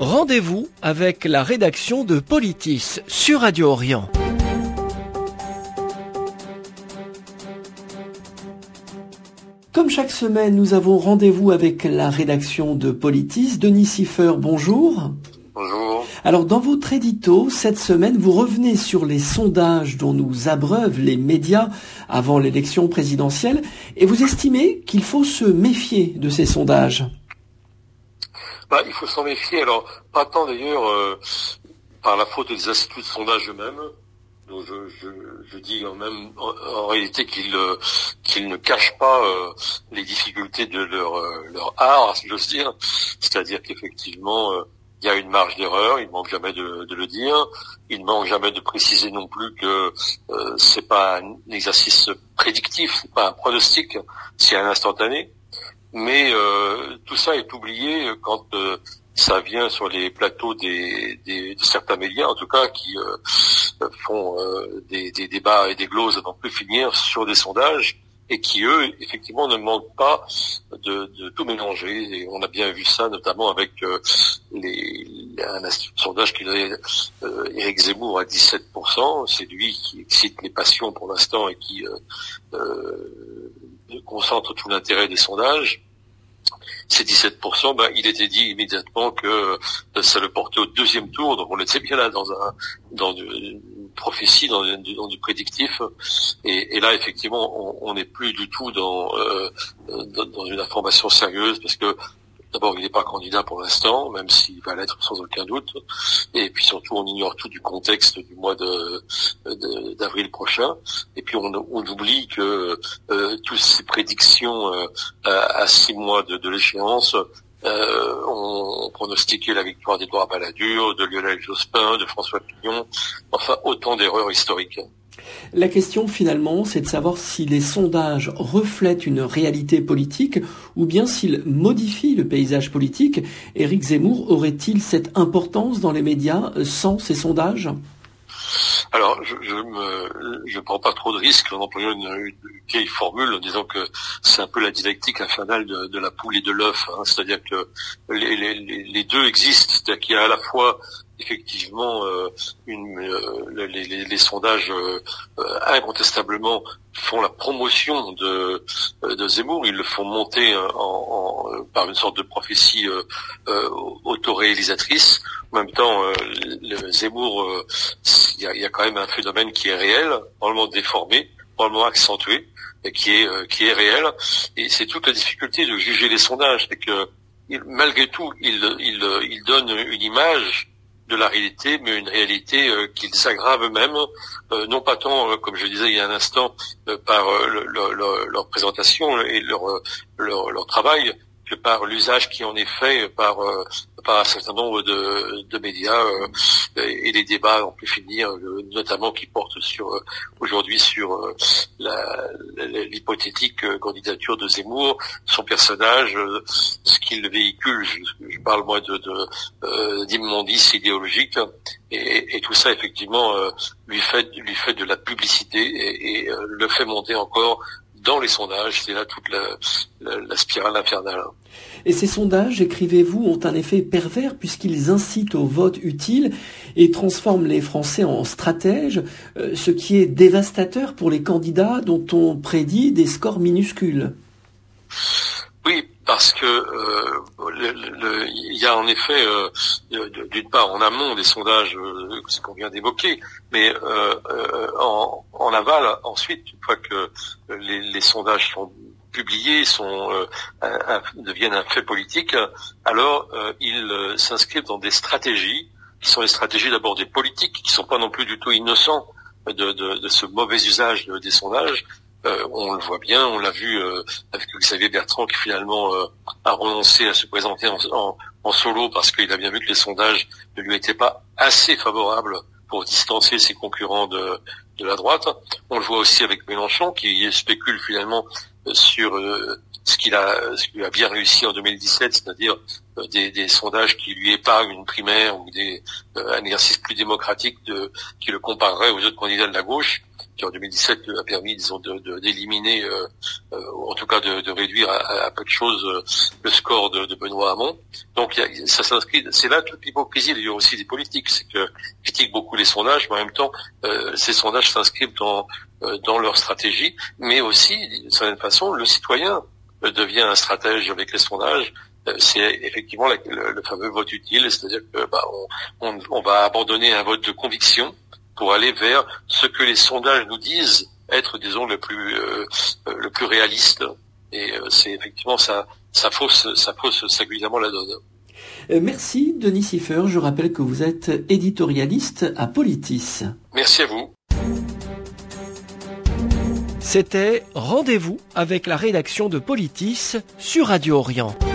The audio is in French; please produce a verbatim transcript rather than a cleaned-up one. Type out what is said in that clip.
Rendez-vous avec la rédaction de Politis sur Radio Orient. Comme chaque semaine, nous avons rendez-vous avec la rédaction de Politis. Denis Siffert, bonjour. Bonjour. Alors, dans votre édito, cette semaine, vous revenez sur les sondages dont nous abreuvent les médias avant l'élection présidentielle et vous estimez qu'il faut se méfier de ces sondages. Bah, il faut s'en méfier. Alors, pas tant d'ailleurs euh, par la faute des instituts de sondage eux-mêmes. Donc, je, je, je dis en, même, en, en réalité qu'ils euh, qu'ils ne cachent pas euh, les difficultés de leur euh, leur art, si j'ose dire. C'est-à-dire qu'effectivement, euh, il y a une marge d'erreur. Il ne manque jamais de, de le dire. Il ne manque jamais de préciser non plus que euh, c'est pas un exercice prédictif, c'est pas un pronostic, c'est un instantané. Mais euh, tout ça est oublié quand euh, ça vient sur les plateaux des, des de certains médias, en tout cas, qui euh, font euh, des, des débats et des gloses à n'en plus finir sur des sondages et qui, eux, effectivement, ne manquent pas de, de tout mélanger. Et on a bien vu ça, notamment avec euh, les, un institut de sondage qui donnait euh, Éric Zemmour à dix-sept pour cent. C'est lui qui excite les passions pour l'instant et qui euh, euh, concentre tout l'intérêt des sondages. Ces dix-sept pour cent, ben, il était dit immédiatement que ça le portait au deuxième tour, donc on était bien là dans un dans une prophétie, dans, une, dans du prédictif, et, et là effectivement on n'est plus du tout dans, euh, dans dans une information sérieuse, parce que d'abord, il n'est pas candidat pour l'instant, même s'il va l'être sans aucun doute. Et puis surtout, on ignore tout du contexte du mois de, de d'avril prochain. Et puis on, on oublie que euh, toutes ces prédictions euh, à, à six mois de, de l'échéance euh, ont pronostiqué la victoire d'Édouard Balladur, de Lionel Jospin, de François Fillon. Enfin, autant d'erreurs historiques. La question finalement, c'est de savoir si les sondages reflètent une réalité politique ou bien s'ils modifient le paysage politique. Éric Zemmour aurait-il cette importance dans les médias sans ces sondages ? Alors, je je me, je prends pas trop de risques en employant une, une vieille formule en disant que c'est un peu la dialectique infernale de, de la poule et de l'œuf, hein. C'est-à-dire que les, les, les deux existent, c'est-à-dire qu'il y a à la fois effectivement euh, une, euh, les, les, les sondages euh, incontestablement font la promotion de, de Zemmour, ils le font monter en, en, par une sorte de prophétie euh, euh, autoréalisatrice. En même temps, euh, le Zemmour, euh, il y a, y a quand même un phénomène qui est réel, probablement déformé, probablement accentué, et qui est euh, qui est réel. Et c'est toute la difficulté de juger les sondages, c'est que il, malgré tout, il, il, il donne une image de la réalité, mais une réalité euh, qu'ils s'aggravent eux-mêmes, euh, non pas tant, euh, comme je disais il y a un instant, euh, par euh, le, le, le, leur présentation et leur, leur, leur travail, que par l'usage qui en est fait par, euh, par un certain nombre de, de médias euh, et les débats ont pu finir, euh, notamment qui portent sur euh, aujourd'hui sur euh, la, la, l'hypothétique euh, candidature de Zemmour, son personnage, euh, ce qu'il véhicule. Je, je parle moi de, de euh, d'immondice idéologique, et, et tout ça effectivement euh, lui fait lui fait de la publicité et, et euh, le fait monter encore dans les sondages. C'est là toute la, la, la spirale infernale. Et ces sondages, écrivez-vous, ont un effet pervers puisqu'ils incitent au vote utile et transforment les Français en stratèges, euh, ce qui est dévastateur pour les candidats dont on prédit des scores minuscules. Oui, parce que euh, le, le, il y a en effet, euh, d'une part en amont des sondages, euh, ce qu'on vient d'évoquer, mais euh, euh, en, en aval, ensuite, une fois que les, les sondages sont publiés, sont euh, un, un, deviennent un fait politique, alors euh, ils euh, s'inscrivent dans des stratégies qui sont les stratégies d'abord des politiques, qui sont pas non plus du tout innocents de, de, de ce mauvais usage de, des sondages. Euh, on le voit bien, on l'a vu euh, avec Xavier Bertrand qui finalement euh, a renoncé à se présenter en, en, en solo parce qu'il a bien vu que les sondages ne lui étaient pas assez favorables pour distancer ses concurrents de, de la droite. On le voit aussi avec Mélenchon qui spécule finalement euh, sur euh, ce qu'il a, ce qu'il a bien réussi en deux mille dix-sept, c'est-à-dire euh, des, des sondages qui lui épargnent une primaire ou des, euh, un exercice plus démocratique de, qui le comparerait aux autres candidats de la gauche. qui en deux mille dix-sept a permis, disons, de, de, d'éliminer, euh, euh, en tout cas de, de réduire à, à peu de choses euh, le score de, de Benoît Hamon. Donc il y a, ça s'inscrit, c'est là toute l'hypocrisie d'ailleurs aussi des politiques, c'est que ils critiquent beaucoup les sondages, mais en même temps euh, ces sondages s'inscrivent dans euh, dans leur stratégie, mais aussi d'une certaine façon le citoyen euh, devient un stratège avec les sondages. Euh, c'est effectivement la, le, le fameux vote utile, c'est-à-dire que bah, on, on, on va abandonner un vote de conviction pour aller vers ce que les sondages nous disent être, disons, le plus euh, le plus réaliste. Et euh, c'est effectivement ça, ça fausse, ça fausse singulièrement la donne. Euh, merci Denis Siffer. Je rappelle que vous êtes éditorialiste à Politis. Merci à vous. C'était Rendez-vous avec la rédaction de Politis sur Radio Orient.